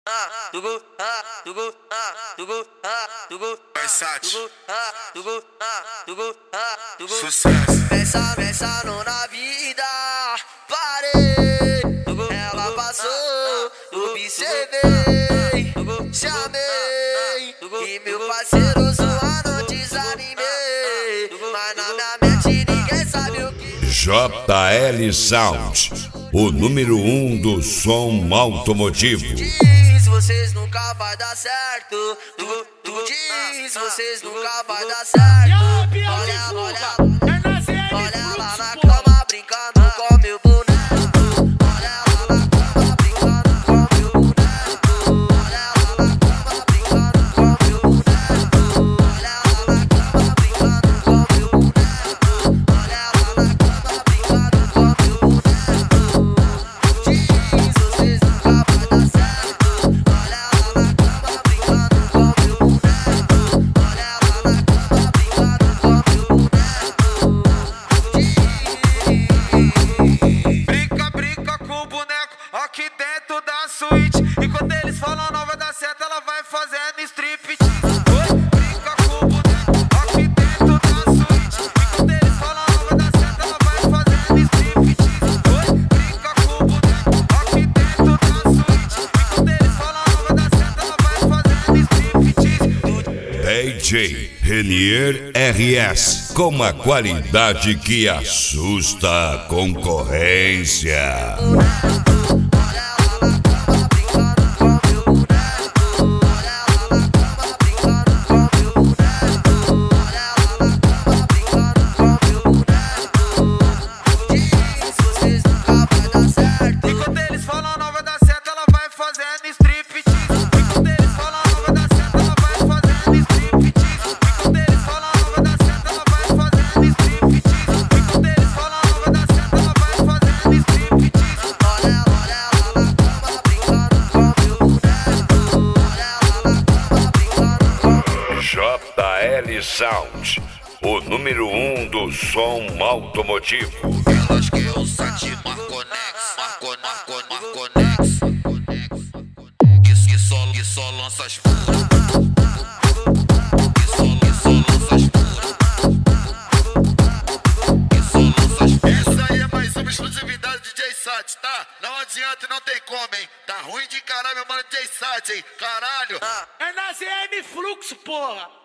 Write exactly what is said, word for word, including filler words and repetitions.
ah, tugu, ah, tugu, ah, tugu, ah, tugu, Versace. tugu, ah, tugu, ah, tugu, ah, tugu. Sucesso. Pensa, pensando na vida, parei. Ela passou, observei, chamei. E meu parceiro zoando, desanimei. Mas na minha mente ninguém sabe o que. J L Sound, o número um do som automotivo. Diz, vocês nunca vai dar certo. Tu, tu diz, vocês nunca vai dar certo. Olha, olha, olha lá na cama brincando com meu boneco. Olha lá na cama brincando com meu boneco. Olha lá na cama brincando com meu boneco. Olha lá na cama brincando com meu boneco. Olha lá na cama brincando com meu boneco. Diz, vocês nunca vai dar certo. Olha lá na cama brincando com meu boneco. Olha lá na cama brincando com meu boneco. Brinca, brinca com o boneco aqui dentro da suíte. Enquanto eles falam não vai dar certo, ela vai fazendo striptease. Oi, brinca com o boneco aqui dentro da suíte. Enquanto eles falam não vai dar certo, ela vai fazendo striptease. Oi, brinca com o boneco aqui dentro da suíte. Enquanto eles falam não vai dar certo, ela vai fazendo striptease. D J Renier R S, com a qualidade que assusta a concorrência. Enquanto eles falam não vai dar certo, ela vai fazendo striptease. Enquanto eles falam não vai dar certo, ela vai fazendo striptease. Enquanto eles falam não vai dar certo, ela vai fazendo striptease. Enquanto eles falam não vai dar certo, ela vai fazendo striptease. Olha, olha lá na cama brincando com meu boneco. Olha lá na cama brincando com meu. J L Sound, o número um do som automotivo. Elas que eu sati Marconex, Marco, Marco, Marconex. Que, que só, que só lança as puras. Que só, que só lança as puras. Que só lança as puras. Isso aí é mais uma exclusividade do D J Sat, tá? Não adianta e não tem como, hein? Tá ruim de caralho, meu mano D J Sat, hein? Caralho. É na Z M Fluxo, porra!